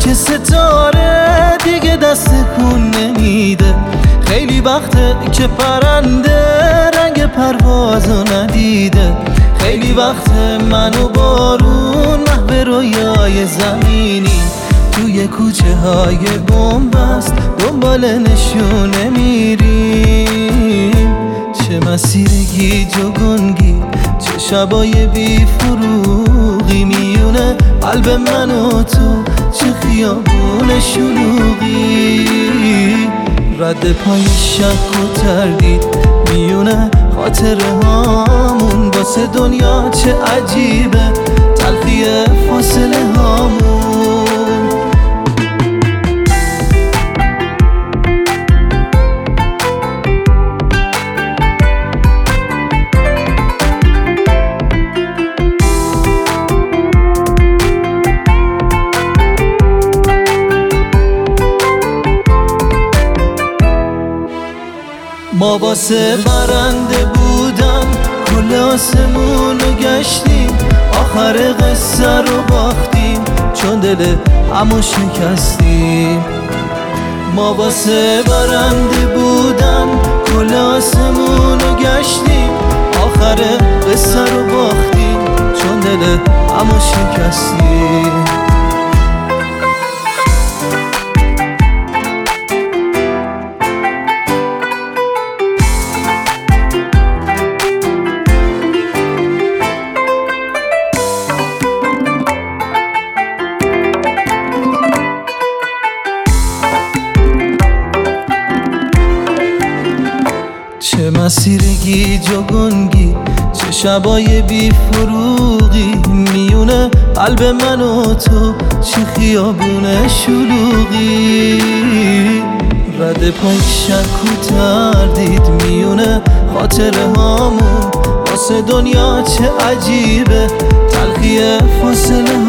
که ستاره دیگه دست کون نمیده. خیلی وقته که پرنده رنگ پروازو ندیده. خیلی وقته من و بارون محو رویای زمینی توی کوچه های بنبست دنبال نشونه میریم. چه مسیر گیج و گنگی، چه شبای بی فروغی میونه قلب من و تو، چه خیابون شلوغی. رد پای شک و تردید میونه خاطره هامون. واسه دنیا چه عجیبه تلخی فاصله هامون. ما واسه برنده بودن کل آسمونو گشتیم، آخر قصه رو باختیم چون دل همو شکستیم. ما واسه برنده بودن کل آسمونو گشتیم، آخر قصه رو باختیم چون دل همو شکستیم. چه مسیر گیج و گنگی، چه شبای بی فروغی میونه قلب من و تو، چه خیابون شلوغی. رد پای شک و تردید میونه خاطره هامون. واسه دنیا چه عجیبه تلخی فاصله